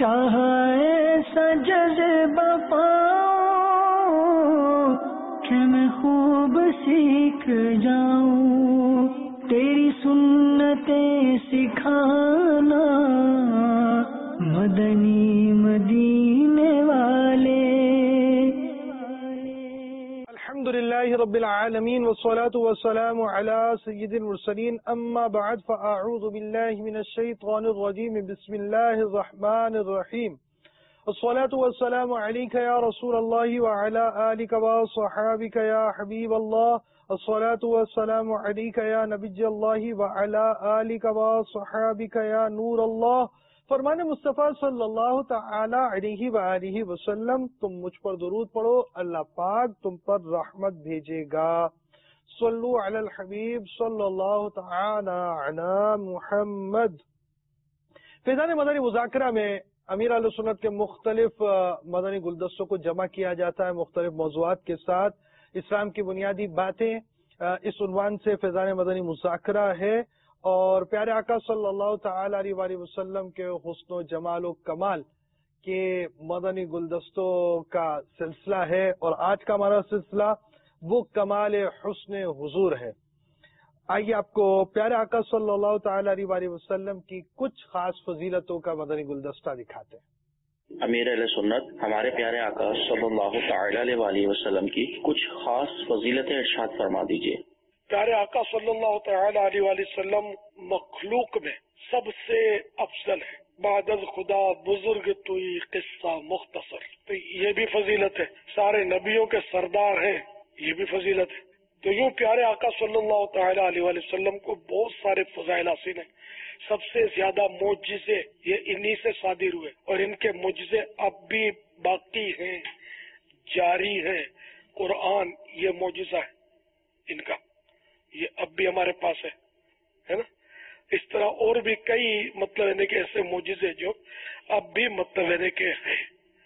شاہ ایسا جذبہ پاؤں کہ میں خوب سیکھ جاؤں، تیری سنتیں سکھانا مدنی مدینے والے۔ الحمد للہ رب العالمین والصلاة والسلام علی سید المرسلین، اما بعد فاعوذ باللہ من الشیطان الرجیم، بسم اللہ الرحمن الرحیم، الصلاة والسلام علیک یا رسول اللہ وعلی آلک وصحابک یا حبیب اللہ، الصلاة والسلام علیک یا نبی اللہ وعلی آلک وصحابک یا نور اللہ۔ فرمان مصطفیٰ صلی اللہ تعالی علیہ وآلہ وسلم، تم مجھ پر درود پڑھو، اللہ پاک تم پر رحمت بھیجے گا۔ صلو علی الحبیب صلی اللہ تعالی علی محمد۔ فیضان مدنی مذاکرہ میں امیر اہل سنت کے مختلف مدنی گلدستوں کو جمع کیا جاتا ہے مختلف موضوعات کے ساتھ۔ اسلام کی بنیادی باتیں اس عنوان سے فیضان مدنی مذاکرہ ہے، اور پیارے آقا صلی اللہ تعالی علیہ وآلہ وسلم کے حسن و جمال و کمال کے مدنی گلدستوں کا سلسلہ ہے، اور آج کا ہمارا سلسلہ وہ کمال حسن حضور ہے۔ آئیے آپ کو پیارے آقا صلی اللہ تعالی علیہ وآلہ وسلم کی کچھ خاص فضیلتوں کا مدنی گلدستہ دکھاتے ہیں۔ امیر اہل سنت ہمارے پیارے آقا صلی اللہ تعالی علیہ وآلہ وسلم کی کچھ خاص فضیلتیں ارشاد فرما دیجیے۔ پیارے آقا صلی اللہ تعالی علیہ وآلہ وسلم مخلوق میں سب سے افضل ہے، بعد از خدا بزرگ توئی قصہ مختصر، تو یہ بھی فضیلت ہے۔ سارے نبیوں کے سردار ہیں، یہ بھی فضیلت ہے۔ تو یوں پیارے آقا صلی اللہ تعالی علیہ وآلہ وسلم کو بہت سارے فضائل حاصل ہیں۔ سب سے زیادہ معجزے یہ انہی سے صادر ہوئے، اور ان کے معجزے اب بھی باقی ہیں، جاری ہیں۔ قرآن یہ معجزہ ہے ان کا، یہ اب بھی ہمارے پاس ہے نا۔ اس طرح اور بھی کئی کہ ایسے معجزے جو اب بھی کہ ہیں۔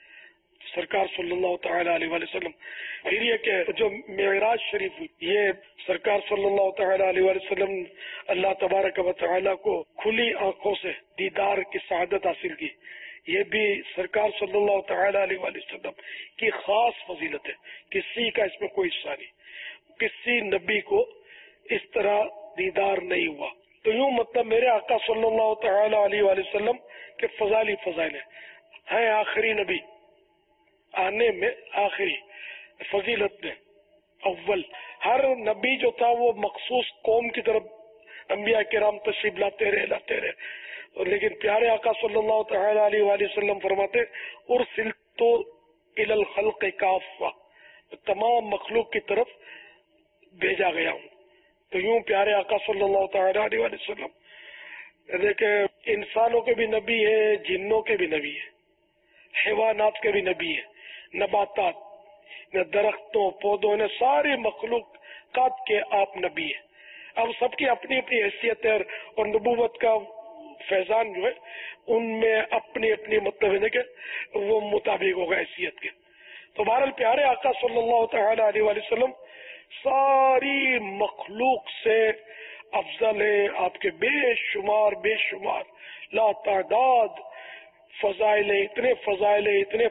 سرکار صلی اللہ تعالی علیہ وآلہ وسلم، پھر یہ کہ جو معراج شریف ہوئی، یہ سرکار صلی اللہ تعالی علیہ وآلہ وسلم اللہ تبارک و تعالی کو کھلی آنکھوں سے دیدار کی سعادت حاصل کی، یہ بھی سرکار صلی اللہ تعالی علیہ وآلہ وسلم کی خاص فضیلت ہے۔ کسی کا اس میں کوئی حصہ نہیں، کسی نبی کو اس طرح دیدار نہیں ہوا۔ تو یوں میرے آقا صلی اللہ تعالی علیہ وآلہ وسلم کے فضائل ہی فضائل ہیں آخری نبی، آنے میں آخری، فضیلت میں اول۔ ہر نبی جو تھا وہ مخصوص قوم کی طرف انبیاء کرام تشریف لاتے رہے، لیکن پیارے آقا صلی اللہ تعالی علیہ وآلہ وسلم فرماتے ارسلت الی الخلق کافہ، تمام مخلوق کی طرف بھیجا گیا ہوں۔ تو یوں پیارے آقا صلی اللہ تعالی علیہ وآلہ وسلم دیکھیں، انسانوں کے بھی نبی ہے، جنوں کے بھی نبی ہے، حیوانات کے بھی نبی ہے، نباتات، درختوں پودوں نے ساری مخلوقات کے آپ نبی ہیں۔ اب سب کی اپنی اپنی حیثیت ہے، اور نبوت کا فیضان جو ہے ان میں اپنی اپنی کہ وہ مطابق ہوگا حیثیت کے۔ تو بہرحال پیارے آقا صلی اللہ تعالی علیہ وآلہ وسلم ساری مخلوق سے افضل ہے، آپ کے بے شمار لا تعداد فضائل ہیں، اتنے فضائل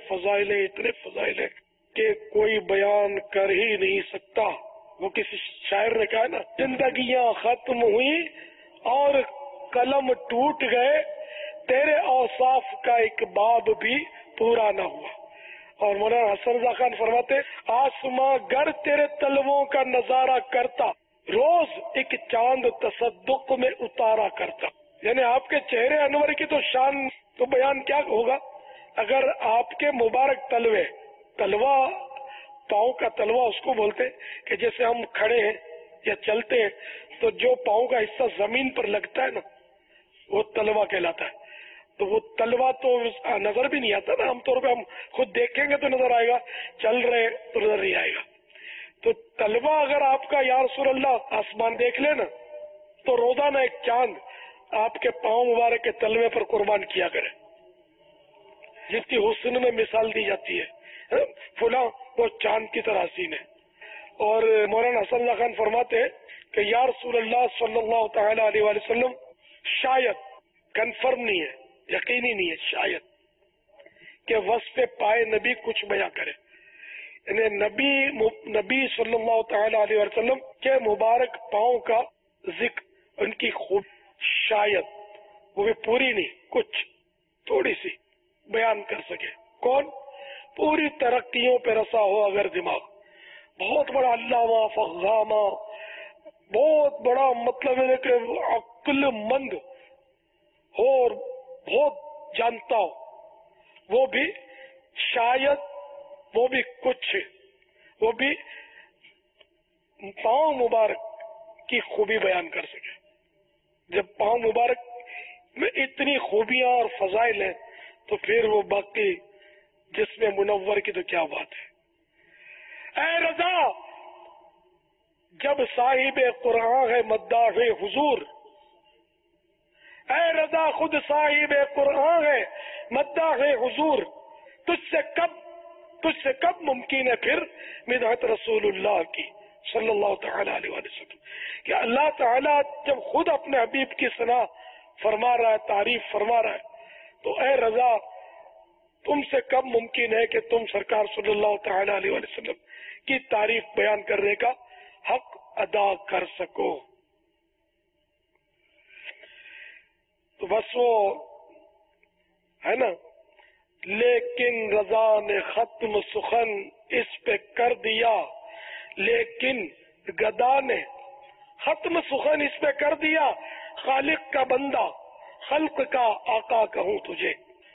ہیں کہ کوئی بیان کر ہی نہیں سکتا۔ وہ کسی شاعر نے کہا نا، زندگیاں ختم ہوئی اور قلم ٹوٹ گئے، تیرے اوصاف کا ایک باب بھی پورا نہ ہوا۔ اور مولانا حسن رضا خان فرماتے آسماں گر تیرے تلووں کا نظارہ کرتا، روز ایک چاند تصدق میں اتارا کرتا۔ یعنی آپ کے چہرے انور کی تو شان تو بیان کیا ہوگا اگر آپ کے مبارک تلوا پاؤں کا تلوا اس کو بولتے کہ جیسے ہم کھڑے ہیں یا چلتے ہیں تو جو پاؤں کا حصہ زمین پر لگتا ہے نا، وہ تلوا کہلاتا ہے۔ تو وہ تلوا تو نظر بھی نہیں آتا نا، عام طور پہ ہم خود دیکھیں گے تو نظر آئے گا، چل رہے تو نظر نہیں آئے گا۔ تو تلوا اگر آپ کا یا رسول اللہ آسمان دیکھ لے نا، تو روزانہ ایک چاند آپ کے پاؤں مبارک کے تلوے پر قربان کیا کرے، جس کی حسن میں مثال دی جاتی ہے، فلاں وہ چاند کی طرح حسین ہے۔ اور مولانا حسن اللہ خان فرماتے ہیں کہ یا رسول اللہ صلی اللہ تعالی علیہ وآلہ وسلم، شاید کنفرم نہیں ہے، یقینی نہیں ہے، شاید وصف پائے نبی کچھ بیان کرے. یعنی نبی صلی اللہ تعالی علیہ وسلم کے مبارک پاؤں کا ذکر، ان کی خوب شاید وہ بھی پوری نہیں، کچھ تھوڑی سی بیان کر سکے. کون؟ پوری ترقیوں پہ رسا ہو اگر دماغ، بہت بڑا علامہ فغامہ، بہت بڑا مطلب ہے کہ عقل مند ہو اور بہت جانتا ہو، وہ بھی شاید وہ بھی کچھ، وہ بھی پاؤں مبارک کی خوبی بیان کر سکے. جب پاؤں مبارک میں اتنی خوبیاں اور فضائل ہیں تو پھر وہ باقی جسم منور کی تو کیا بات ہے. اے رضا، جب صاحب قرآن ہے مداح حضور، اے رضا خود صاحب قرآن ہے مداح حضور، تجھ سے کب ممکن ہے پھر مدحت رسول اللہ کی صلی اللہ تعالی علیہ وسلم، کہ اللہ تعالیٰ جب خود اپنے حبیب کی ثنا فرما رہا ہے، تعریف فرما رہا ہے، تو اے رضا تم سے کب ممکن ہے کہ تم سرکار صلی اللہ تعالی علیہ وسلم کی تعریف بیان کرنے کا حق ادا کر سکو. تو بس وہ ہے نا، لیکن رضا نے ختم سخن اس پہ کر دیا، لیکن گدا نے ختم سخن اس پہ کر دیا، خالق کا بندہ خلق کا آقا کہوں تجھے.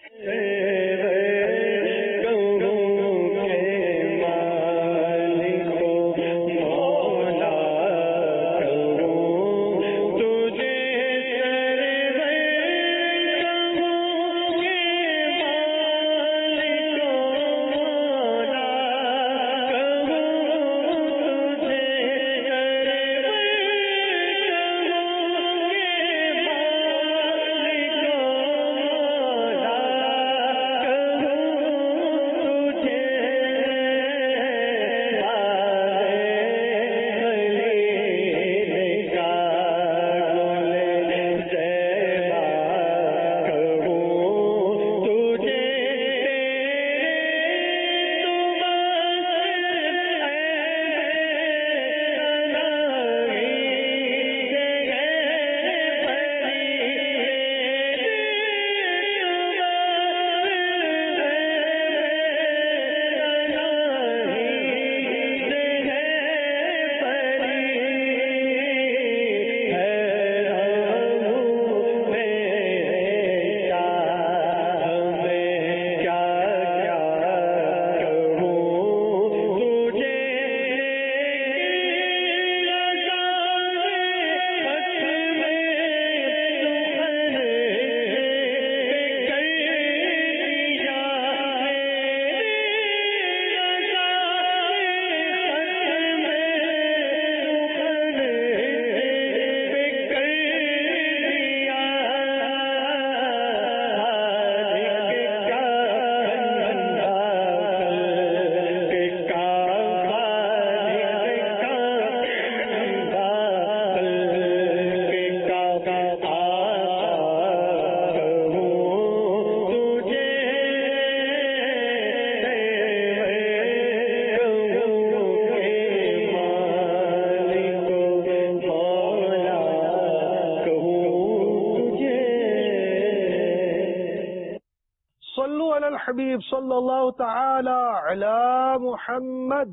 حبیب صلی اللہ تعالی علی محمد.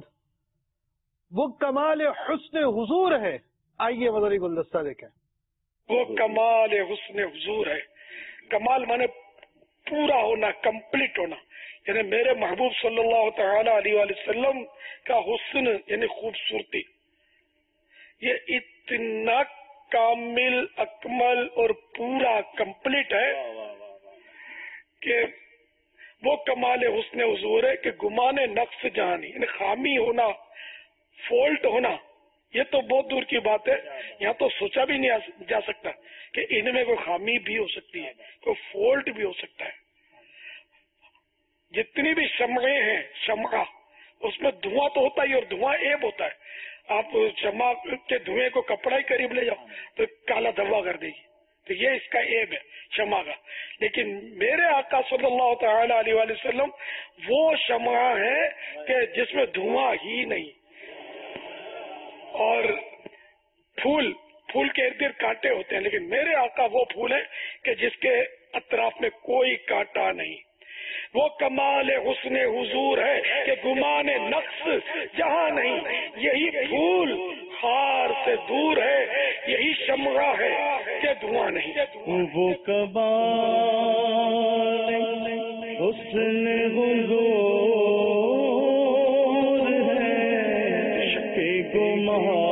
وہ کمال حسن حضور ہے. آئیے مدنی گلدستہ دیکھیں. وہ کمال حسن حضور ہے. کمال مانے پورا ہونا، کمپلیٹ ہونا. یعنی میرے محبوب صلی اللہ تعالی علیہ وآلہ وسلم کا حسن یعنی خوبصورتی، یہ اتنا کامل، اکمل اور پورا کمپلیٹ ہے کہ وہ کمال حسن حضور ہے کہ گمان نقص جہانی، یعنی خامی ہونا، فالٹ ہونا، یہ تو بہت دور کی بات ہے. یہاں تو سوچا بھی نہیں جا سکتا کہ ان میں کوئی خامی بھی ہو سکتی ہے، کوئی فالٹ بھی ہو سکتا ہے. جتنی بھی شمعیں ہیں، شمع اس میں دھواں تو ہوتا ہی اور دھواں ایب ہوتا ہے. آپ شمع کے دھوئیں کو کپڑا ہی قریب لے جاؤ تو کالا دھوا کر دے گی. تو یہ اس کا عیب ہے شمع کا. لیکن میرے آقا صلی اللہ تعالی علیہ وآلہ وسلم وہ شمع ہے کہ جس میں دھواں ہی نہیں. اور پھول کے ارد گرد کانٹے ہوتے ہیں، لیکن میرے آقا وہ پھول ہے کہ جس کے اطراف میں کوئی کانٹا نہیں. وہ کمال حسن حضور ہے کہ گمان نقص جہاں نہیں. یہی پھول خار سے دور ہے، یہی شمع ہے کہ دھواں نہیں. وہ کمال حسن حضور ہے کہ گمان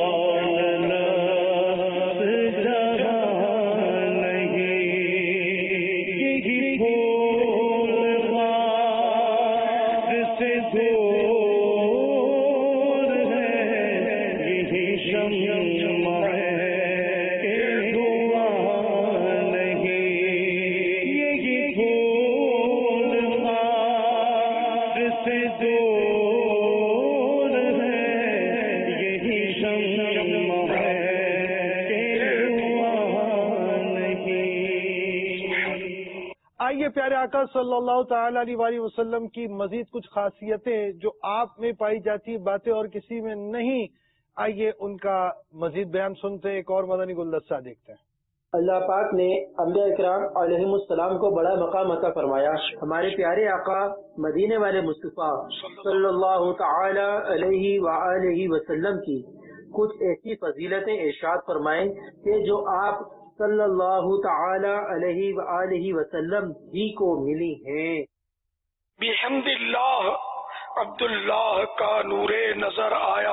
پیارے آقا صلی اللہ تعالی علیہ وآلہ وسلم کی مزید کچھ خاصیتیں جو آپ میں پائی جاتی باتیں اور کسی میں نہیں. آئیے ان کا مزید بیان سنتے، ایک اور مدنی گلدستہ دیکھتے ہیں. اللہ پاک نے انبیاء اکرام علیہم السلام کو بڑا مقام عطا فرمایا. ہمارے پیارے آقا مدینے والے مصطفیٰ صلی اللہ تعالی علیہ وآلہ وسلم کی کچھ ایسی فضیلتیں ارشاد فرمائیں کہ جو آپ صلی اللہ تعالی علیہ وآلہ وسلم ہی کو ملی ہیں. بحمد اللہ عبداللہ کا نور نظر آیا،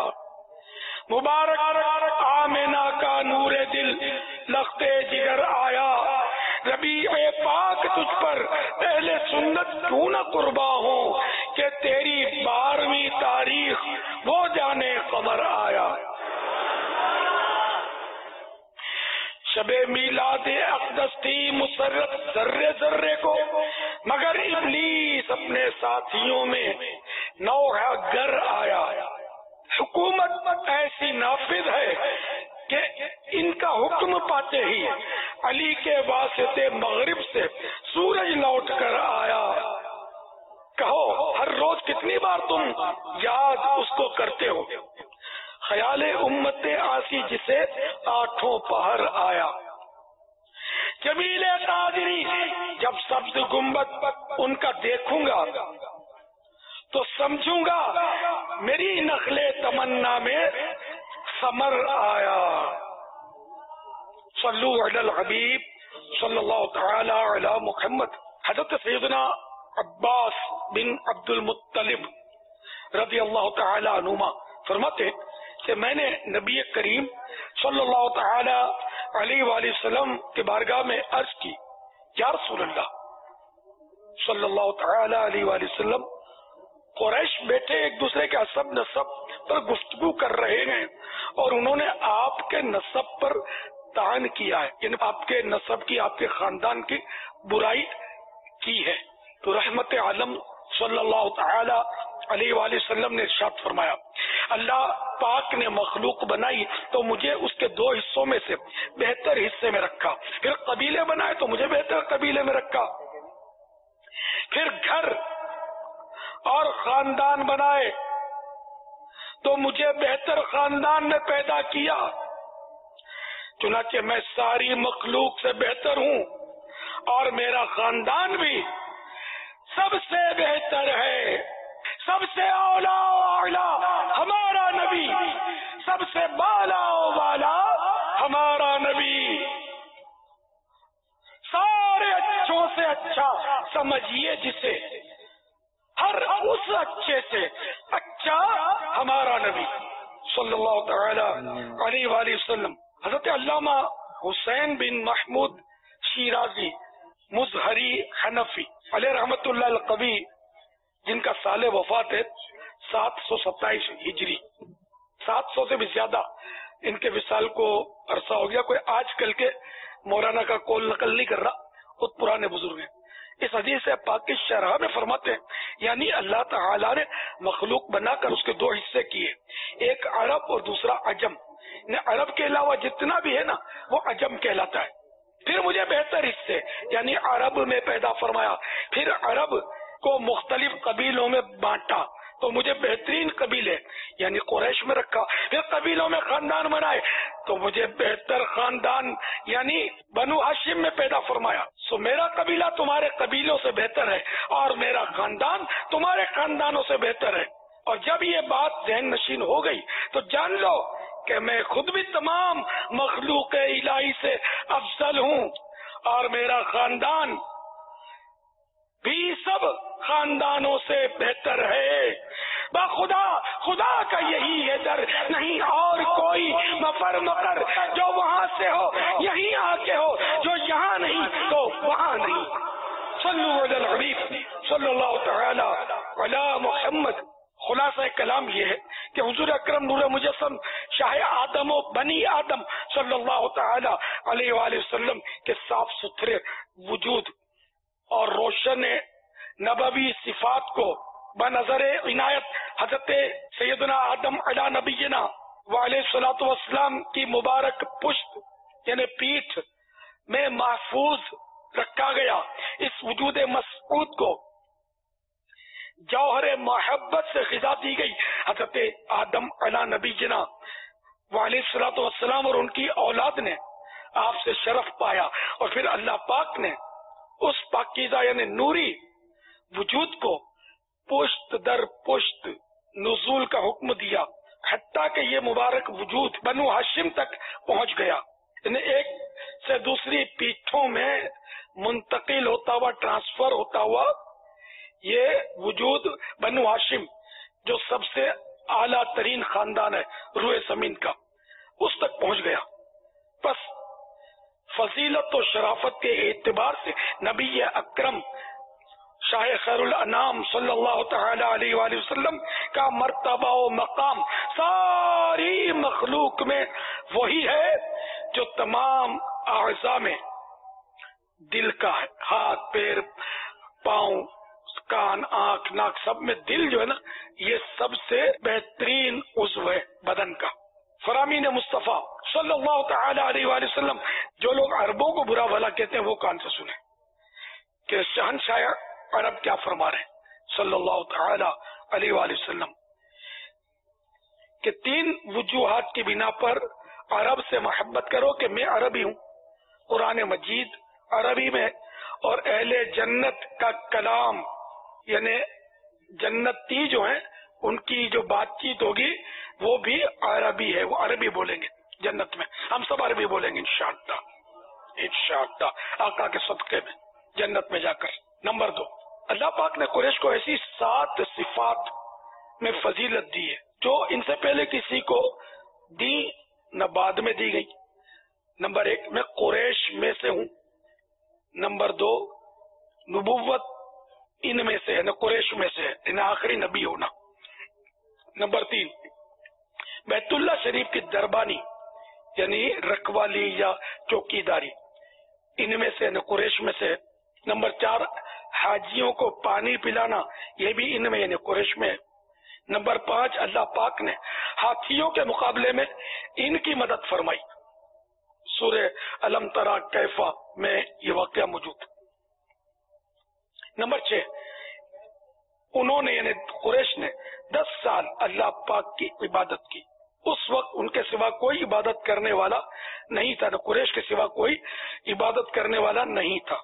مبارک آمنہ کا نور دل لخت جگر آیا. ربیع پاک تجھ پر اہل سنت کیوں نہ قربا ہو کہ تیری 12ویں تاریخ وہ جانے قمر آیا. شب میلاد اقدس تھی مسرت ذرے ذرے کو، مگر ابلیس اپنے ساتھیوں میں نوح گر آیا. حکومت ایسی نافذ ہے کہ ان کا حکم پاتے ہی علی کے واسطے مغرب سے سورج لوٹ کر آیا. کہو ہر روز کتنی بار تم یاد اس کو کرتے ہو، خیال امت آسی جسے 8 پہر آیا. جمیل قادری جب سبز گنبد ان کا دیکھوں گا تو سمجھوں گا میری نخل تمنا میں ثمر آیا. صلو علی الحبیب صلی اللہ تعالی علی محمد. حضرت سیدنا عباس بن عبد المطلب رضی اللہ تعالی عنہما فرماتے کہ میں نے نبی کریم صلی اللہ تعالی علیہ وآلہ وسلم کے بارگاہ میں عرض کی، یا رسول اللہ صلی اللہ تعالی علیہ وآلہ وسلم، قریش بیٹھے ایک دوسرے کے حسب نسب پر گفتگو کر رہے ہیں اور انہوں نے آپ کے نسب پر طعن کیا ہے، یعنی آپ کے نسب کی، آپ کے خاندان کی برائی کی ہے. تو رحمت عالم صلی اللہ تعالی علیہ وآلہ وسلم نے ارشاد فرمایا، اللہ پاک نے مخلوق بنائی تو مجھے اس کے 2 حصوں میں سے بہتر حصے میں رکھا، پھر قبیلے بنائے تو مجھے بہتر قبیلے میں رکھا، پھر گھر اور خاندان بنائے تو مجھے بہتر خاندان میں پیدا کیا. چنانچہ میں ساری مخلوق سے بہتر ہوں اور میرا خاندان بھی سب سے بہتر ہے. سب سے اولا و اعلی ہمارا نبی، سب سے بالا و بالا ہمارا نبی. سارے اچھوں سے اچھا سمجھیے جسے، ہر اس اچھے سے اچھا ہمارا نبی صلی اللہ تعالی علیہ وآلہ وسلم. حضرت علامہ حسین بن محمود شیرازی مظہری حنفی علیہ رحمت اللہ القوی، جن کا سال وفات ہے 727 ہجری، 700 سے بھی زیادہ ان کے وصال کو عرصہ ہو گیا. کوئی آج کل کے مولانا کا قول نقل نہیں کر رہا، خود پرانے بزرگ ہیں. اس حدیث پاک کی شرح میں فرماتے ہیں یعنی اللہ تعالی نے مخلوق بنا کر اس کے 2 حصے کیے، ایک عرب اور دوسرا عجم. عرب کے علاوہ جتنا بھی ہے نا وہ عجم کہلاتا ہے. پھر مجھے بہتر حصے یعنی عرب میں پیدا فرمایا، پھر عرب کو مختلف قبیلوں میں بانٹا تو مجھے بہترین قبیلے یعنی قریش میں رکھا، پھر قبیلوں میں خاندان بنائے تو مجھے بہتر خاندان یعنی بنو ہاشم میں پیدا فرمایا. سو میرا قبیلہ تمہارے قبیلوں سے بہتر ہے اور میرا خاندان تمہارے خاندانوں سے بہتر ہے. اور جب یہ بات ذہن نشین ہو گئی تو جان لو کہ میں خود بھی تمام مخلوق الہی سے افضل ہوں اور میرا خاندان بھی سب خاندانوں سے بہتر ہے. خدا کا یہی ہے در، نہیں اور کوئی مفر مقر، جو وہاں سے ہو یہیں آ کے ہو، جو یہاں نہیں تو وہاں نہیں. صلو علی الحبیب صلی اللہ تعالی علی محمد. خلاصہ کلام یہ ہے کہ حضور اکرم نور مجسم شاہ آدم و بنی آدم صلی اللہ تعالی علیہ وآلہ وسلم کے صاف ستھرے وجود اور روشن نبوی صفات کو بنظر عنایت حضرت سیدنا آدم علی نبینا وعلیہ الصلوۃ والسلام کی مبارک پشت یعنی پیٹھ میں محفوظ رکھا گیا. اس وجود مسعود کو جوہر محبت سے غذا دی گئی. حضرت آدم علی نبینا وعلیہ الصلوۃ والسلام اور ان کی اولاد نے آپ سے شرف پایا اور پھر اللہ پاک نے اس پاکیزہ یعنی نوری وجود کو پشت در پشت نزول کا حکم دیا حتیٰ کہ یہ مبارک وجود بنو ہاشم تک پہنچ گیا. یعنی ایک سے دوسری پیٹھوں میں منتقل ہوتا ہوا ٹرانسفر ہوتا ہوا یہ وجود بنو ہاشم جو سب سے اعلیٰ ترین خاندان ہے روئے زمین کا اس تک پہنچ گیا. بس فضیلت و شرافت کے اعتبار سے نبی اکرم شاہ خیر الانام صلی اللہ تعالی علیہ وآلہ وسلم کا مرتبہ و مقام ساری مخلوق میں وہی ہے جو تمام اعضاء میں دل کا ہے. ہاتھ پیر پاؤں کان آنکھ ناک سب میں دل جو ہے نا یہ سب سے بہترین عضو ہے بدن کا. فرامین مصطفیٰ صلی اللہ تعالی علیہ وآلہ وسلم جو لوگ عربوں کو برا بھلا کہتے ہیں وہ کان سے سنیں کہ شہنشاہ عرب کیا فرما رہے ہیں صلی اللہ تعالی علیہ وآلہ وسلم کہ 3 وجوہات کی بنا پر عرب سے محبت کرو کہ میں عربی ہوں، قرآن مجید عربی میں اور اہل جنت کا کلام یعنی جنتی جو ہیں ان کی جو بات چیت ہوگی وہ بھی عربی ہے، وہ عربی بولیں گے جنت میں. ہم سب عربی بولیں گے انشاءاللہ انشاءاللہ آقا کے صدقے میں جنت میں جا کر. نمبر 2 اللہ پاک نے قریش کو ایسی 7 صفات میں فضیلت دی ہے جو ان سے پہلے کسی کو دی نہ بعد میں دی گئی. نمبر 1 میں قریش میں سے ہوں. نمبر 2 نبوت ان میں سے ہے نہ قریش میں سے ہے انہیں آخری نبی ہونا. نمبر 3 بیت اللہ شریف کی دربانی یعنی رکھوالی یا چوکی داری ان میں سے نہ قریش میں سے ہے. نمبر 4 حاجیوں کو پانی پلانا یہ بھی ان میں یعنی قریش میں ہے. نمبر 5 اللہ پاک نے ہاتھیوں کے مقابلے میں ان کی مدد فرمائی. سورہ الم تری کیف میں یہ واقعہ موجود. نمبر 6 انہوں نے یعنی قریش نے 10 سال اللہ پاک کی عبادت کی. اس وقت ان کے سوا کوئی عبادت کرنے والا نہیں تھا، نہ قریش کے سوا کوئی عبادت کرنے والا نہیں تھا.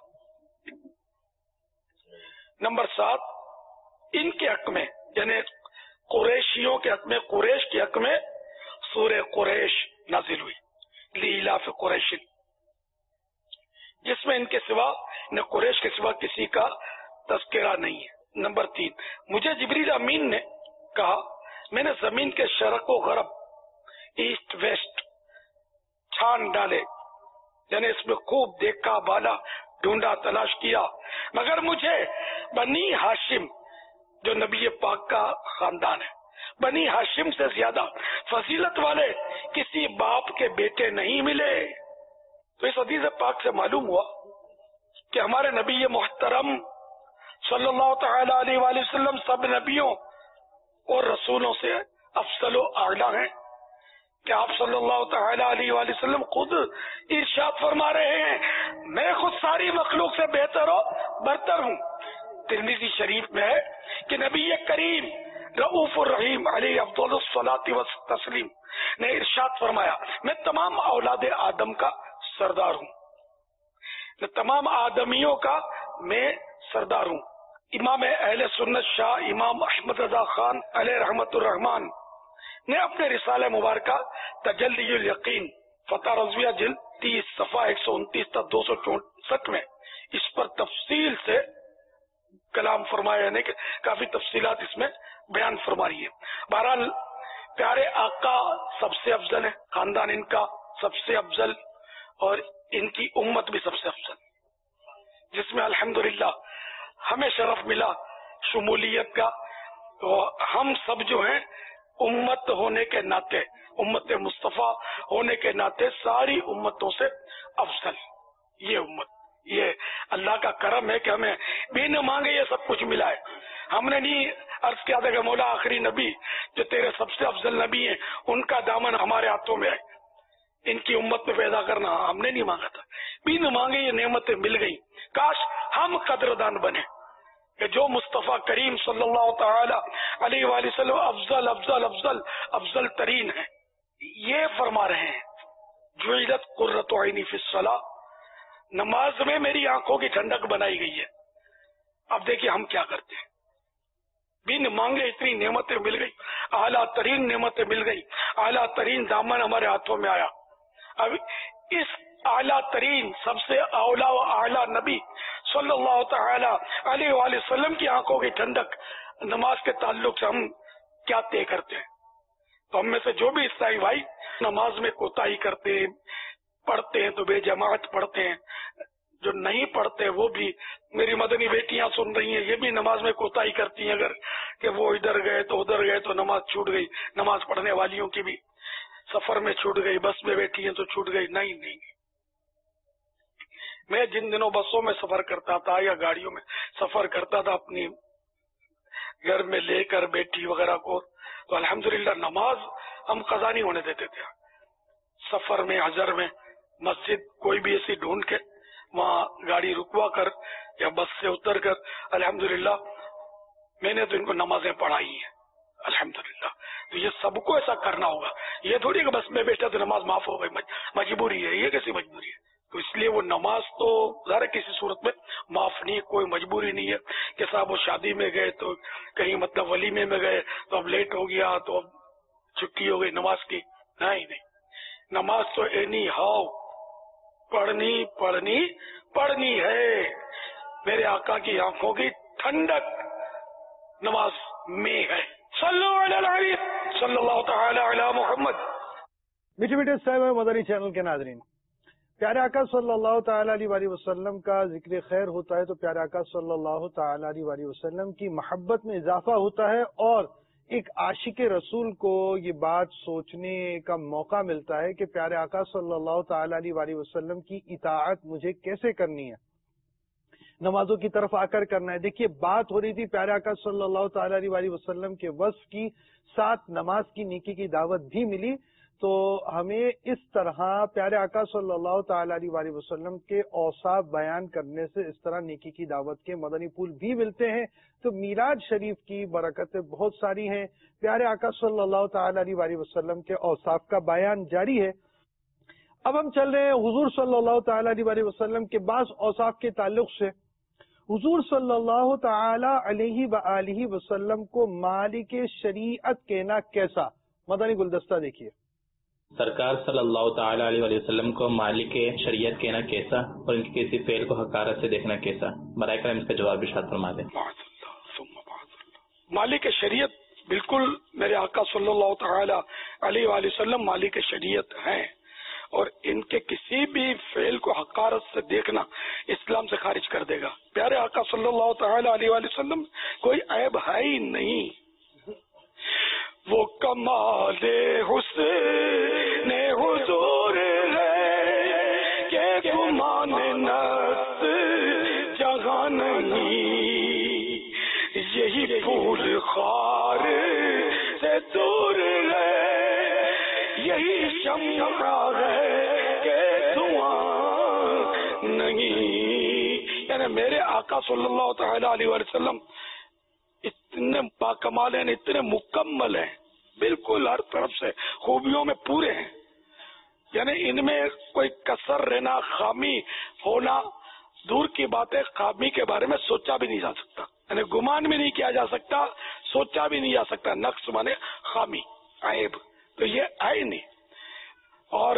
نمبر 7 ان کے حق میں یعنی قریشیوں کے حق میں قریش کے حق میں سورہ قریش نازل ہوئی لیلاف قریش جس میں ان کے سوا نہ قریش کے سوا کسی کا تذکرہ نہیں ہے. نمبر 3 مجھے جبریل امین نے کہا میں نے زمین کے شرق و غرب ایسٹ ویسٹ چھان ڈالے یعنی اس میں خوب دیکھا بالا ڈھونڈا تلاش کیا مگر مجھے بنی ہاشم جو نبی پاک کا خاندان ہے بنی ہاشم سے زیادہ فضیلت والے کسی باپ کے بیٹے نہیں ملے. تو اس حدیث پاک سے معلوم ہوا کہ ہمارے نبی محترم صلی اللہ تعالی علیہ وآلہ وسلم سب نبیوں اور رسولوں سے افضل و اعلیٰ ہیں کہ آپ صلی اللہ تعالی علیہ وآلہ وسلم خود ارشاد فرما رہے ہیں میں خود ساری مخلوق سے بہتر و برتر ہوں. ترمذی شریف میں ہے کہ نبی کریم رؤوف الرحیم علیہ افضل الصلاۃ والتسلیم نے ارشاد فرمایا میں تمام اولاد آدم کا سردار ہوں، میں تمام آدمیوں کا میں سردار ہوں. امام اہل سنت شاہ امام احمد رضا خان علیہ رحمت الرحمان نے اپنے رسالہ مبارکہ تجلی الیقین فتح رضویہ جلد 30 صفحہ 129 تا 264 میں اس پر تفصیل سے کلام فرمایا، یعنی کہ کافی تفصیلات اس میں بیان فرمائی ہے. بہرحال پیارے آقا سب سے افضل ہے، خاندان ان کا سب سے افضل اور ان کی امت بھی سب سے افضل، جس میں الحمدللہ ہمیں شرف ملا شمولیت کا. ہم سب جو ہیں امت ہونے کے ناطے، امت مصطفیٰ ہونے کے ناطے ساری امتوں سے افضل یہ امت، یہ اللہ کا کرم ہے کہ ہمیں بن مانگے یہ سب کچھ ملا ہے. ہم نے نہیں عرض کیا تھا کہ مولا آخری نبی جو تیرے سب سے افضل نبی ہیں ان کا دامن ہمارے ہاتھوں میں ہے، ان کی امت میں پیدا کرنا ہم نے نہیں مانگا تھا. بن مانگے یہ نعمتیں مل گئی. کاش ہم قدردان بنے کہ جو مصطفیٰ کریم صلی اللہ تعالی علیہ وآلہ وسلم افضل افضل افضل افضل ترین ہے. یہ فرما رہے ہیں جعلت قرۃ عینی فی الصلاۃ، نماز میں میری آنکھوں کی ٹھنڈک بنائی گئی ہے. اب دیکھیے ہم کیا کرتے ہیں، بن مانگے اتنی نعمتیں مل گئی، اعلیٰ ترین نعمتیں مل گئی، اعلیٰ ترین دامن ہمارے ہاتھوں میں آیا. اب اس اعلیٰ ترین سب سے اولا و اعلیٰ نبی صلی اللہ تعالی علیہ وآلہ وسلم کی آنکھوں کی ٹھنڈک نماز کے تعلق سے ہم کیا طے کرتے ہیں؟ تو ہم میں سے جو بھی عیسائی بھائی نماز میں کوتاہی کرتے ہیں، پڑھتے ہیں تو بے جماعت پڑھتے ہیں، جو نہیں پڑھتے وہ بھی، میری مدنی بیٹیاں سن رہی ہیں یہ بھی نماز میں کوتاہی کرتی ہیں، اگر کہ وہ ادھر گئے تو ادھر گئے تو نماز چھوٹ گئی. نماز پڑھنے والیوں کی بھی سفر میں چھوٹ گئی، بس میں بیٹھی ہیں تو چھوٹ گئی. نہیں، میں جن دنوں بسوں میں سفر کرتا تھا یا گاڑیوں میں سفر کرتا تھا اپنی گھر میں لے کر بیٹی وغیرہ کو، تو الحمدللہ نماز ہم قضا نہیں ہونے دیتے تھے. سفر میں حضر میں مسجد کوئی بھی ایسی ڈھونڈ کے وہاں گاڑی رکوا کر یا بس سے اتر کر الحمدللہ میں نے تو ان کو نمازیں پڑھائی ہیں الحمدللہ. تو یہ سب کو ایسا کرنا ہوگا، یہ تھوڑی کہ بس میں بیٹھا تو نماز معاف ہو گئی، مجبوری ہے. یہ کیسی مجبوری ہے؟ تو اس لیے وہ نماز تو ظاہر کسی صورت میں معاف نہیں ہے، کوئی مجبوری نہیں ہے کہ صاحب وہ شادی میں گئے تو کہیں مطلب ولیمے میں گئے تو اب لیٹ ہو گیا تو اب چھٹی ہو گئی نماز کی. نہیں، نماز تو اینی ہاؤ پڑھنی ہے. میرے آقا کی آنکھوں کی ٹھنڈک نماز میں ہے. صلو علی الحبیب صلی اللہ تعالی علی محمد. میٹھے میٹھے صاحب مدنی چینل کے ناظرین، پیارے آقا صلی اللہ تعالی علیہ وآلہ وسلم کا ذکر خیر ہوتا ہے تو پیارے آقا صلی اللہ تعالی علیہ وآلہ وسلم کی محبت میں اضافہ ہوتا ہے، اور ایک عاشق رسول کو یہ بات سوچنے کا موقع ملتا ہے کہ پیارے آقا صلی اللہ تعالی علیہ وآلہ وسلم کی اطاعت مجھے کیسے کرنی ہے، نمازوں کی طرف آ کر کرنا ہے. دیکھیے بات ہو رہی تھی پیارے آقا صلی اللہ تعالی علیہ وآلہ وسلم کے وصف کی، ساتھ نماز کی نیکی کی دعوت بھی ملی. تو ہمیں اس طرح پیارے آقا صلی اللہ تعالی علیہ وآلہ وسلم کے اوصاف بیان کرنے سے اس طرح نیکی کی دعوت کے مدنی پھول بھی ملتے ہیں. تو میلاد شریف کی برکتیں بہت ساری ہیں. پیارے آقا صلی اللہ تعالی علیہ وآلہ وسلم کے اوصاف کا بیان جاری ہے. اب ہم چل رہے ہیں حضور صلی اللہ تعالی علیہ وآلہ وسلم کے بعض اوصاف کے تعلق سے. حضور صلی اللہ تعالی علیہ وآلہ وسلم کو مالک شریعت کہنا کیسا؟ مدنی گلدستہ دیکھیے. سرکار صلی اللہ تعالی علیہ وآلہ وسلم کو مالک شریعت کہنا کیسا اور ان کی کسی فعل کو حقارت سے دیکھنا کیسا؟ برائے کرم اس کا جواب ارشاد فرما دیں. مالک شریعت بالکل میرے آقا صلی اللہ تعالی علیہ وآلہ وسلم مالک شریعت ہیں، اور ان کے کسی بھی فعل کو حقارت سے دیکھنا اسلام سے خارج کر دے گا. پیارے آقا صلی اللہ تعالی علیہ وآلہ وسلم کوئی عیب ہے ہی نہیں. وہ کمال حسن حضور ہے کہ گمان نفس جہاں نہیں، یہی پھول خار سے دور ہے، یہی آقا صلی اللہ تعالی علیہ وسلم اتنے باکمال ہیں، اتنے مکمل ہیں، بالکل ہر طرف سے خوبیوں میں پورے ہیں، یعنی ان میں کوئی کسر رہنا، خامی ہونا دور کی بات ہے، خامی کے بارے میں سوچا بھی نہیں جا سکتا، یعنی گمان بھی نہیں کیا جا سکتا، سوچا بھی نہیں جا سکتا۔ نقص مانے خامی، عیب، تو یہ ہے ہی نہیں۔ اور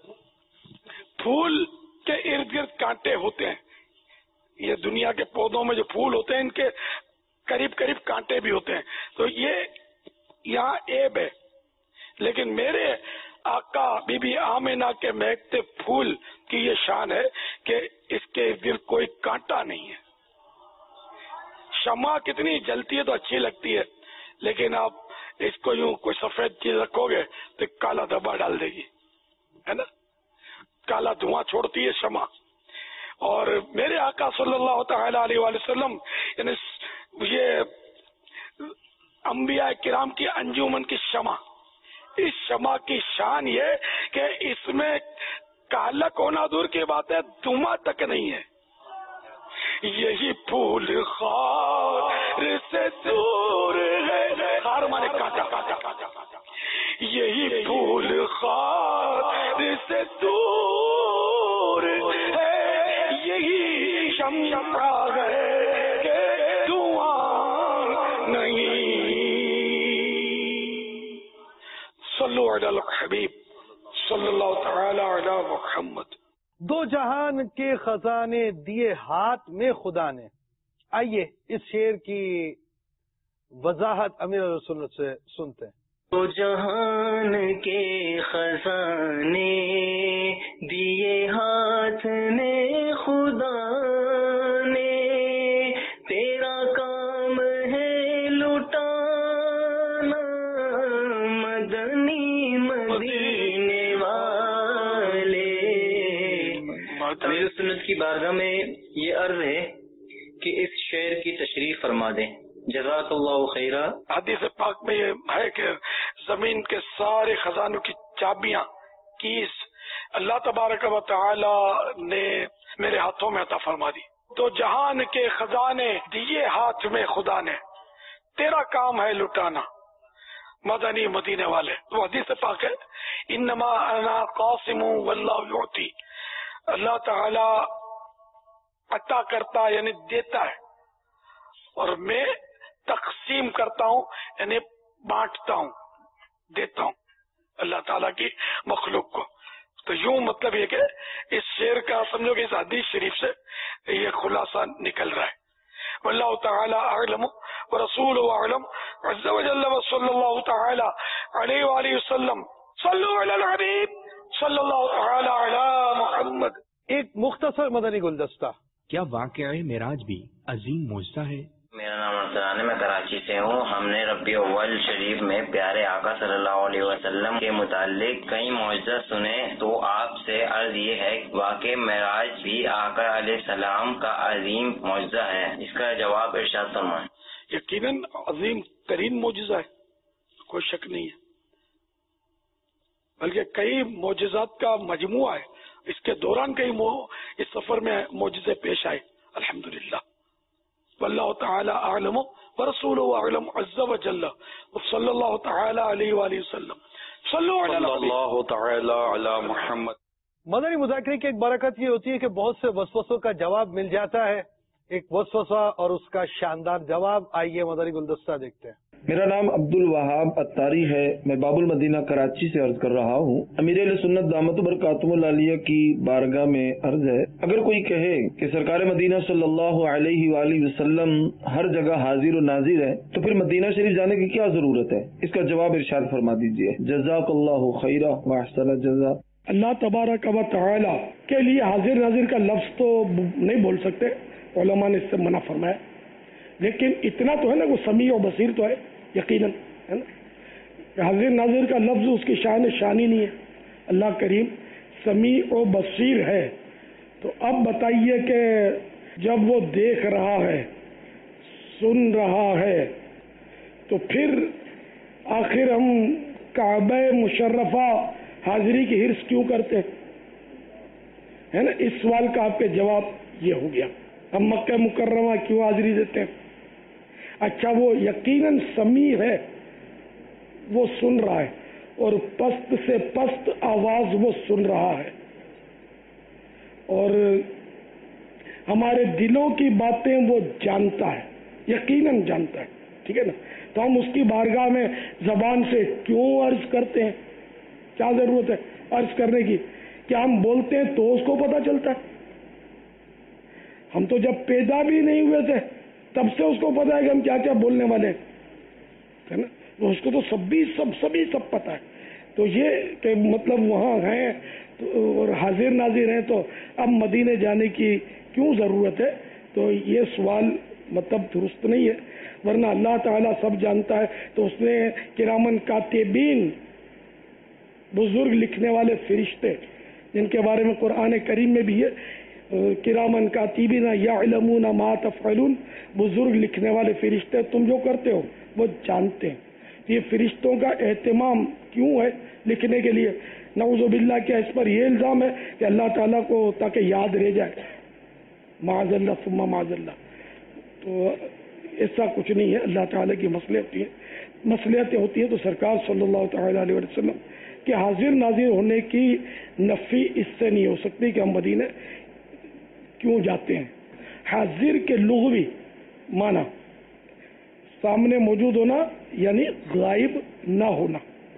پھول کے ارد گرد کانٹے ہوتے ہیں، یہ دنیا کے پودوں میں جو پھول ہوتے ہیں ان کے قریب قریب کانٹے بھی ہوتے ہیں، تو یہ یہاں عیب ہے، لیکن میرے آقا بی بی آمنہ کے مہکتے پھول کی یہ شان ہے کہ اس کے ارد گرد کوئی کانٹا نہیں ہے۔ شمع کتنی جلتی ہے تو اچھی لگتی ہے، لیکن آپ اس کو یوں کوئی سفید چیز رکھو گے تو کالا دھبا ڈال دے گی، ہے نا، کالا دھواں چھوڑتی ہے شمع۔ اور میرے آقا صلی اللہ تعالی علیہ وآلہ وسلم یعنی یہ انبیاء کرام کی انجمن کی شمع، اس شمع کی شان یہ کہ اس میں کالک ہونا دور کی بات ہے، دھواں تک نہیں ہے۔ یہی پھول خار سے دور ہے، خار مانے کانٹا، یہی پھول خار سے دور ہے، یہی شمع ہے کہ دھواں نہیں۔ صلو علی الحبیب صلی اللہ تعالی علی محمد۔ دو جہان کے خزانے دیے ہاتھ میں خدا نے۔ آئیے اس شعر کی وضاحت امیر رسول سے سنتے ہیں۔ دو جہان کے خزانے دیے ہاتھ نے خدا نے، تیرا کام ہے لٹانا مدنی مدینے والے۔ امیر سنت کی بارگاہ میں یہ عرض ہے کہ اس شعر کی تشریح فرما دیں، جزاک اللہ خیرہ۔ حدیث پاک میں یہ ہے کہ زمین کے سارے خزانوں کی چابیاں، کیس اللہ تبارک و تعالی نے میرے ہاتھوں میں عطا فرما دی۔ تو جہان کے خزانے دیے ہاتھ میں خدا نے، تیرا کام ہے لٹانا مدنی مدینے والے۔ تو حدیث پاک ہے انما انا قاسم واللہ یعطی، اللہ تعالی عطا کرتا یعنی دیتا ہے، اور میں تقسیم کرتا ہوں یعنی بانٹتا ہوں، دیتا ہوں اللہ تعالیٰ کی مخلوق کو۔ تو یوں مطلب یہ کہ اس شعر کا سمجھو کہ اس حدیث شریف سے یہ خلاصہ نکل رہا ہے۔ واللہ تعالی اعلم ورسولہ اعلم عز وجل وصلی اللہ تعالی علیہ وآلہ وسلم۔ صلو علی الحبیب صلی اللہ تعالی علی محمد۔ ایک مختصر مدنی گلدستہ۔ کیا واقعہ معراج بھی عظیم معجزہ ہے؟ میرا نام ارسلان ہے، میں کراچی سے ہوں۔ ہم نے ربیع الاول شریف میں پیارے آقا صلی اللہ علیہ وسلم کے متعلق کئی معجزات سنے، تو آپ سے عرض یہ ہے کہ واقع معراج بھی آقا علیہ السلام کا عظیم معجزہ ہے، اس کا جواب ارشاد فرمائیں۔ یقیناً عظیم ترین معجزہ ہے، کوئی شک نہیں ہے، بلکہ کئی معجزات کا مجموعہ ہے۔ اس کے دوران کئی اس سفر میں معجزے پیش آئے، الحمدللہ۔ واللہ تعالی اعلم ورسولہ اعلم عز وجل صلی اللہ تعالی علیہ وآلہ وسلم۔ صلو علی اللہ تعالی علی محمد۔ مدنی مذاکرے کی ایک برکت یہ ہوتی ہے کہ بہت سے وسوسوں کا جواب مل جاتا ہے۔ ایک وسوسہ اور اس کا شاندار جواب، آئیے مدنی گلدستہ دیکھتے ہیں۔ میرا نام عبد الوہاب اتاری ہے، میں باب المدینہ کراچی سے عرض کر رہا ہوں۔ امیر اہل سنت دامت برکاتہم العالیہ کی بارگاہ میں عرض ہے، اگر کوئی کہے کہ سرکار مدینہ صلی اللہ علیہ وآلہ وسلم ہر جگہ حاضر و ناظر ہے تو پھر مدینہ شریف جانے کی کیا ضرورت ہے؟ اس کا جواب ارشاد فرما دیجیے۔ جزاک اللہ خیرہ واحسن الجزاء۔ اللہ تبارک و تعالی کے لیے حاضر ناظر کا لفظ تو نہیں بول سکتے، علماء نے اس سے منع فرمایا، لیکن اتنا تو ہے نا وہ سمیع و بصیر تو ہے، یقیناً ہے نا۔ حاضر ناظر کا لفظ اس کی شان ہی نہیں ہے، اللہ کریم سمیع و بصیر ہے۔ تو اب بتائیے کہ جب وہ دیکھ رہا ہے، سن رہا ہے، تو پھر آخر ہم کعبہ مشرفہ حاضری کی حرص کیوں کرتے ہیں؟ ہے نا، اس سوال کا آپ کے جواب یہ ہو گیا۔ ہم مکہ مکرمہ کیوں حاضری دیتے ہیں؟ اچھا وہ یقیناً سمیع ہے، وہ سن رہا ہے، اور پست سے پست آواز وہ سن رہا ہے، اور ہمارے دلوں کی باتیں وہ جانتا ہے، یقیناً جانتا ہے، ٹھیک ہے نا؟ تو ہم اس کی بارگاہ میں زبان سے کیوں عرض کرتے ہیں؟ کیا ضرورت ہے عرض کرنے کی؟ کیا ہم بولتے ہیں تو اس کو پتہ چلتا ہے؟ ہم تو جب پیدا بھی نہیں ہوئے تھے تب سے اس کو پتا ہے کہ ہم کیا کیا بولنے والے ہیں نا؟ اس کو تو سبھی پتا ہے. تو یہ کہ مطلب وہاں ہیں اور حاضر ناظر ہیں تو اب مدینے جانے کی کیوں ضرورت ہے؟ تو یہ سوال مطلب درست نہیں ہے، ورنہ اللہ تعالیٰ سب جانتا ہے. تو اس نے کرامن کاتبین، بزرگ لکھنے والے فرشتے جن کے بارے میں قرآن کریم میں بھی ہے کرامن کاتبین یعلمون ما تفعلون، بزرگ لکھنے والے فرشتے تم جو کرتے ہو وہ جانتے ہیں. یہ فرشتوں کا اہتمام کیوں ہے لکھنے کے لیے؟ نعوذ باللہ کیا اس پر یہ الزام ہے کہ اللہ تعالیٰ کو تاکہ یاد رہ جائے؟ معاذ اللہ ثم معاذ اللہ. تو ایسا کچھ نہیں ہے. اللہ تعالیٰ کی مصلحتیں ہوتی ہیں تو سرکار صلی اللہ تعالیٰ علیہ وسلم کہ حاضر ناظر ہونے کی نفی اس سے نہیں ہو سکتی کہ ہم مدینہ کیوں جاتے ہیں. حاضر کے لغوی معنی سامنے موجود ہونا یعنی غائب نہ ہونا.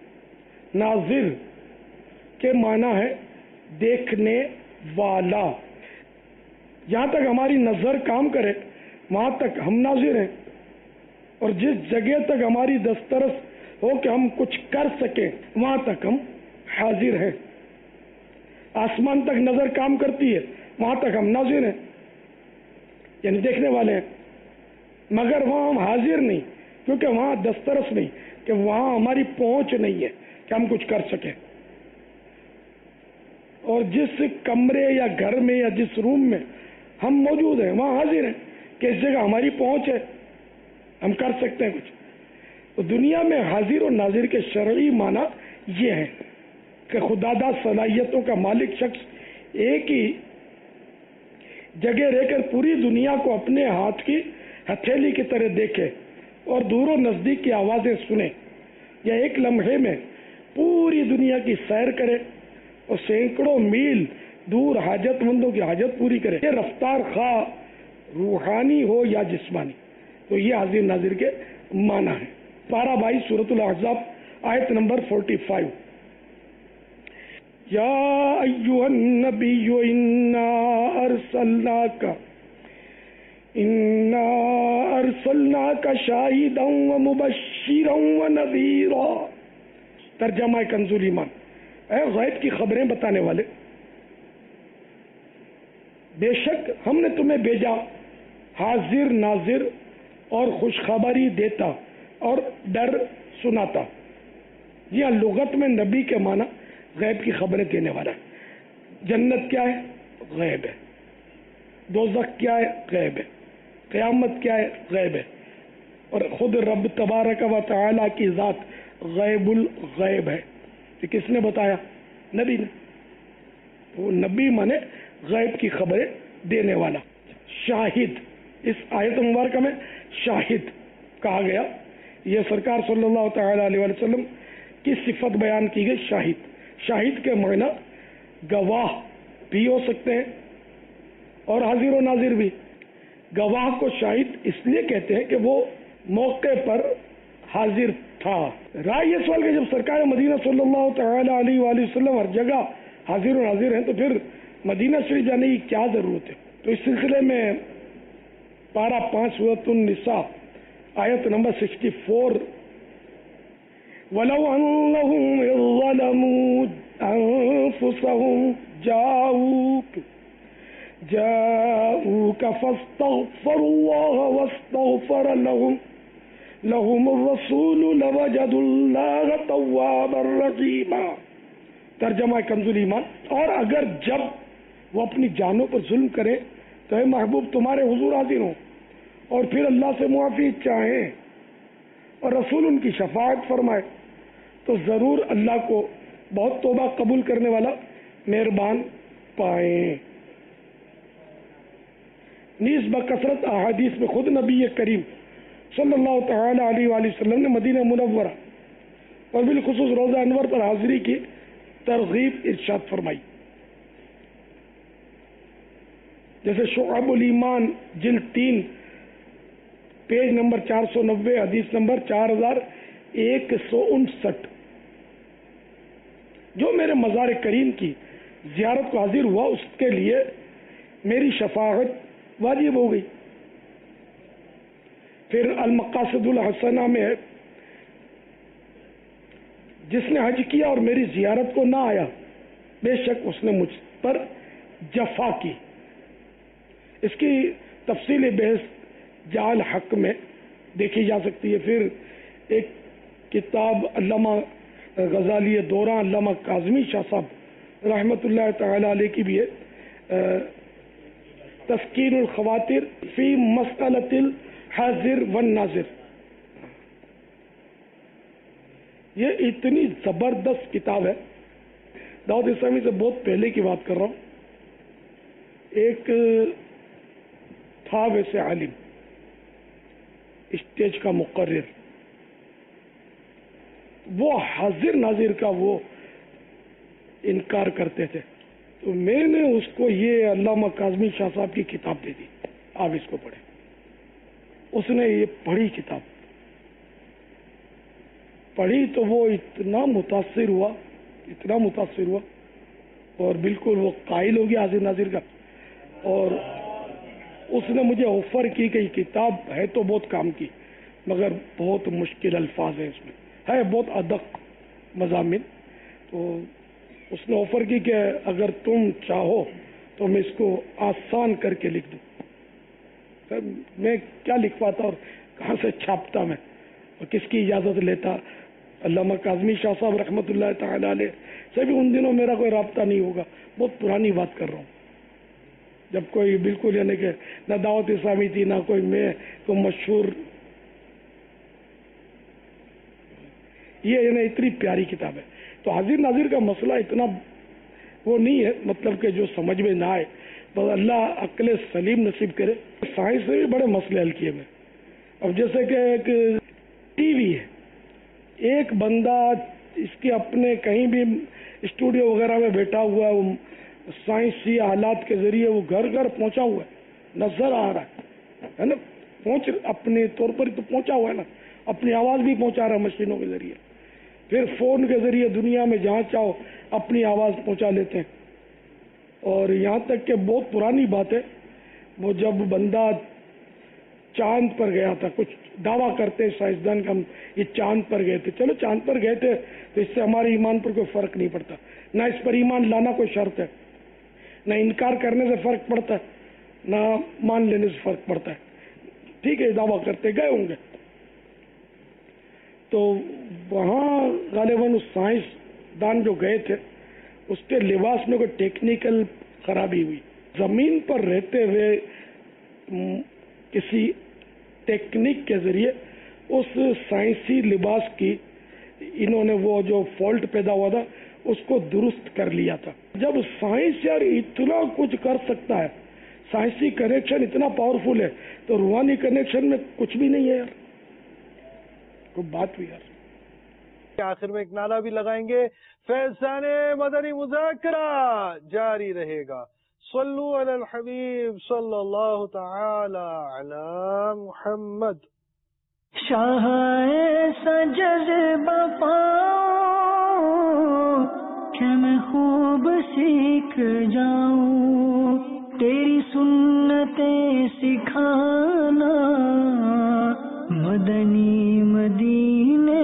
ناظر کے معنی ہے دیکھنے والا. جہاں تک ہماری نظر کام کرے وہاں تک ہم ناظر ہیں، اور جس جگہ تک ہماری دسترس ہو کہ ہم کچھ کر سکیں وہاں تک ہم حاضر ہیں. آسمان تک نظر کام کرتی ہے وہاں تک ہم ناظر ہیں یعنی دیکھنے والے ہیں، مگر وہاں ہم حاضر نہیں کیونکہ وہاں دسترس نہیں، کہ وہاں ہماری پہنچ نہیں ہے کہ ہم کچھ کر سکیں. اور جس کمرے یا گھر میں یا جس روم میں ہم موجود ہیں وہاں حاضر ہیں کہ اس جگہ ہماری پہنچ ہے، ہم کر سکتے ہیں کچھ. تو دنیا میں حاضر اور ناظر کے شرعی معنی یہ ہے کہ خداداد صلاحیتوں کا مالک شخص ایک ہی جگہ رہ کر پوری دنیا کو اپنے ہاتھ کی ہتھیلی کی طرح دیکھے اور دور و نزدیک کی آوازیں سنے، یا ایک لمحے میں پوری دنیا کی سیر کرے اور سینکڑوں میل دور حاجت مندوں کی حاجت پوری کرے. یہ رفتار خواہ روحانی ہو یا جسمانی. تو یہ حاضر ناظر کے معنی ہے. پارہ 22 سورۃ الاحزاب آیت نمبر 45. یا ایھا النبی انا ارسلناک شاہدا ومبشرا ونذیرا. ترجمہ کنز ایمان. اے غیب کی خبریں بتانے والے، بے شک ہم نے تمہیں بھیجا حاضر ناظر اور خوشخبری دیتا اور ڈر سناتا. یہ لغت میں نبی کے معنی غیب کی خبریں دینے والا ہے. جنت کیا ہے؟ غیب ہے. دوزخ کیا ہے؟ غیب ہے. قیامت کیا ہے؟ غیب ہے. اور خود رب تبارک و تعالی کی ذات غیب الغیب ہے. کہ کس نے بتایا؟ نبی نے. وہ نبی مانے غیب کی خبریں دینے والا. شاہد، اس آیت مبارکہ میں شاہد کہا گیا. یہ سرکار صلی اللہ تعالی علیہ وسلم کی صفت بیان کی گئی. شاہد کے معنی گواہ بھی ہو سکتے ہیں اور حاضر و ناظر بھی. گواہ کو شاہد اس لیے کہتے ہیں کہ وہ موقع پر حاضر تھا. رائے یہ سوال کہ جب سرکار مدینہ صلی اللہ تعالی علیہ وآلہ وسلم ہر جگہ حاضر و ناظر ہیں تو پھر مدینہ شریف جانے کی کیا ضرورت ہے؟ تو اس سلسلے میں پارہ 5 سورۃ النساء آیت نمبر 64. وَلَوْ أَنَّهُمْ إِذ ظَّلَمُوا أَنفُسَهُمْ جَاءُوكَ فَاسْتَغْفَرُوا اللَّهَ وَاسْتَغْفَرَ لَهُمُ الرَّسُولُ لَوَجَدُوا اللَّهَ تَوَّابًا رَحِيمًا. ترجمہ کنز ایمان. اور اگر جب وہ اپنی جانوں پر ظلم کرے تو اے محبوب تمہارے حضور حاضر ہوں اور پھر اللہ سے معافی چاہیں اور رسول ان کی شفاعت فرمائے تو ضرور اللہ کو بہت توبہ قبول کرنے والا مہربان پائیں. نیز بکثرت احادیث میں خود نبی کریم صلی اللہ تعالی علیہ وآلہ وسلم نے مدینہ منورہ اور بالخصوص روزہ انور پر حاضری کی ترغیب ارشاد فرمائی. جیسے شعب الایمان جلد 3 پیج نمبر 490 حدیث نمبر 4159. جو میرے مزار کریم کی زیارت کو حاضر ہوا اس کے لیے میری شفاعت واجب ہو گئی. پھر المقاصد الحسنہ میں ہے جس نے حج کیا اور میری زیارت کو نہ آیا بے شک اس نے مجھ پر جفا کی. اس کی تفصیل بحث جعل حق میں دیکھی جا سکتی ہے. پھر ایک کتاب علامہ غزالی دوران علامہ کاظمی شاہ صاحب رحمۃ اللہ تعالی علیہ کی بھی ہے تذکیر الخواطر فی مسئلۃ الحاضر والناظر. یہ اتنی زبردست کتاب ہے. دعوت اسلامی سے بہت پہلے کی بات کر رہا ہوں. ایک تھا ویسے عالم اسٹیج کا مقرر, وہ حاضر ناظر کا وہ انکار کرتے تھے. تو میں نے اس کو یہ علامہ کاظمی شاہ صاحب کی کتاب دے دی, آپ اس کو پڑھیں. اس نے یہ پڑھی کتاب, پڑھی تو وہ اتنا متاثر ہوا اور بالکل وہ قائل ہو گیا حاضر ناظر کا. اور اس نے مجھے آفر کی کہ یہ کتاب ہے تو بہت کام کی مگر بہت مشکل الفاظ ہیں, اس میں ہے بہت ادق مضامین. تو اس نے آفر کی کہ اگر تم چاہو تو میں اس کو آسان کر کے لکھ دوں. میں کیا لکھ پاتا اور کہاں سے چھاپتا میں اور کس کی اجازت لیتا. علامہ کاظمی شاہ صاحب رحمۃ اللہ تعالی علیہ سے بھی ان دنوں میرا کوئی رابطہ نہیں ہوگا, بہت پرانی بات کر رہا ہوں, جب کوئی بالکل یعنی کہ نہ دعوت اسلامی تھی نہ کوئی میں کوئی مشہور. یہ یعنی اتنی پیاری کتاب ہے. تو حاضر ناظر کا مسئلہ اتنا وہ نہیں ہے, مطلب کہ جو سمجھ میں نہ آئے, بس اللہ عقل سلیم نصیب کرے. سائنس نے بھی بڑے مسئلے حل کیے میں. اب جیسے کہ ایک ٹی وی ہے, ایک بندہ اس کے اپنے کہیں بھی اسٹوڈیو وغیرہ میں بیٹھا ہوا ہے, وہ سائنسی آلات کے ذریعے وہ گھر گھر پہنچا ہوا ہے, نظر آ رہا ہے نا, اپنے طور پر تو پہنچا ہوا ہے نا, اپنی آواز بھی پہنچا رہا ہے مشینوں کے ذریعے. پھر فون کے ذریعے دنیا میں جہاں چاہو اپنی آواز پہنچا لیتے ہیں. اور یہاں تک کہ بہت پرانی بات ہے, وہ جب بندہ چاند پر گیا تھا, کچھ دعویٰ کرتے سائنسدان کا یہ چاند پر گئے تھے. چلو چاند پر گئے تھے تو اس سے ہمارے ایمان پر کوئی فرق نہیں پڑتا, نہ اس پر ایمان لانا کوئی شرط ہے, نہ انکار کرنے سے فرق پڑتا ہے, نہ مان لینے سے فرق پڑتا ہے. ٹھیک ہے, دعویٰ کرتے گئے ہوں گے. تو وہاں غالباً اس سائنس دان جو گئے تھے اس کے لباس میں کوئی ٹیکنیکل خرابی ہوئی. زمین پر رہتے ہوئے کسی ٹیکنیک کے ذریعے اس سائنسی لباس کی انہوں نے وہ جو فالٹ پیدا ہوا تھا اس کو درست کر لیا تھا. جب سائنس یار اتنا کچھ کر سکتا ہے, سائنسی کنیکشن اتنا پاورفل ہے, تو روحانی کنیکشن میں کچھ بھی نہیں ہے یار. کوئی بات بھی یار. آخر میں ایک نعرہ بھی لگائیں گے, فیضان مدنی مذاکرہ جاری رہے گا. صلو علی الحبیب صلی اللہ تعالی علی محمد. شاہ ایسا جذبہ پاؤں کہ میں خوب سیکھ جاؤں, تیری سنتیں سکھانا مدنی مدینے